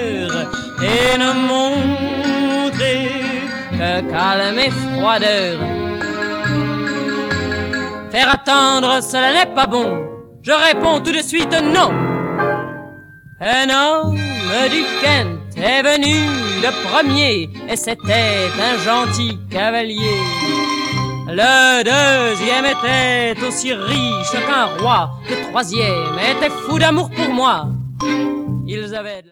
cœur et ne montrer que calme et froideur. Faire attendre, cela n'est pas bon. Je réponds tout de suite non. Un homme du Kent est venu le premier et c'était un gentil cavalier. Le deuxième était aussi riche qu'un roi. Le troisième était fou d'amour pour moi. Ils avaient